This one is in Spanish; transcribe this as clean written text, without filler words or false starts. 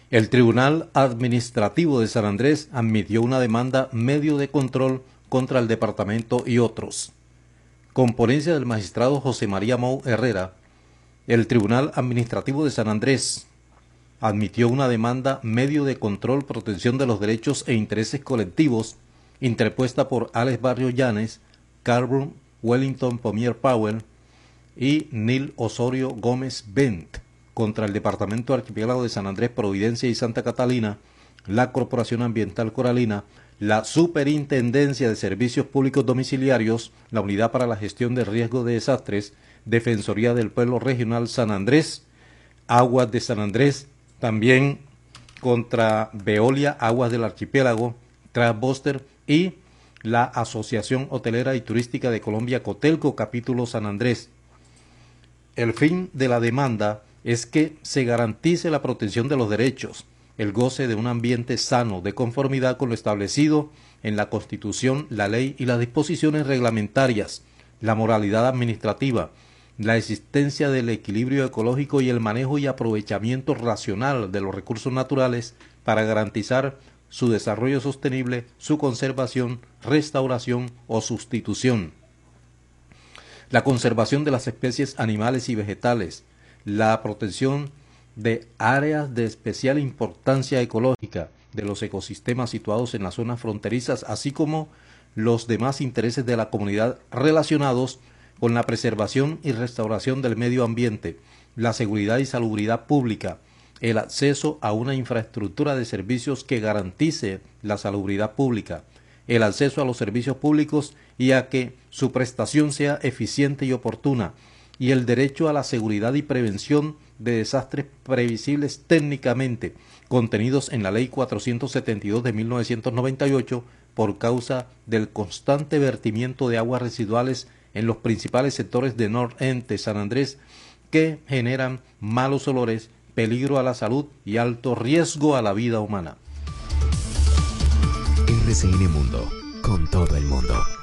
El Tribunal Administrativo de San Andrés admitió una demanda medio de control contra el departamento y otros. Con ponencia del magistrado José María Mou Herrera, el Tribunal Administrativo de San Andrés admitió una demanda medio de control, protección de los derechos e intereses colectivos interpuesta por Alex Barrio Llanes, Carl Wellington Pomier Powell y Nil Osorio Gómez Bent contra el Departamento Archipiélago de San Andrés, Providencia y Santa Catalina, la Corporación Ambiental Coralina, la Superintendencia de Servicios Públicos Domiciliarios, la Unidad para la Gestión de Riesgo de Desastres, Defensoría del Pueblo Regional San Andrés, Aguas de San Andrés, también contra Veolia, Aguas del Archipiélago, Transbuster y la Asociación Hotelera y Turística de Colombia, Cotelco, capítulo San Andrés. El fin de la demanda es que se garantice la protección de los derechos, el goce de un ambiente sano, de conformidad con lo establecido en la Constitución, la ley y las disposiciones reglamentarias, la moralidad administrativa, la existencia del equilibrio ecológico y el manejo y aprovechamiento racional de los recursos naturales para garantizar su desarrollo sostenible, su conservación, restauración o sustitución. La conservación de las especies animales y vegetales, la protección de áreas de especial importancia ecológica de los ecosistemas situados en las zonas fronterizas, así como los demás intereses de la comunidad relacionados con la preservación y restauración del medio ambiente, la seguridad y salubridad pública, el acceso a una infraestructura de servicios que garantice la salubridad pública, el acceso a los servicios públicos y a que su prestación sea eficiente y oportuna, y el derecho a la seguridad y prevención de desastres previsibles técnicamente, contenidos en la Ley 472 de 1998 por causa del constante vertimiento de aguas residuales en los principales sectores de Norente, San Andrés, que generan malos olores, peligro a la salud y alto riesgo a la vida humana. RCN Mundo, con todo el mundo.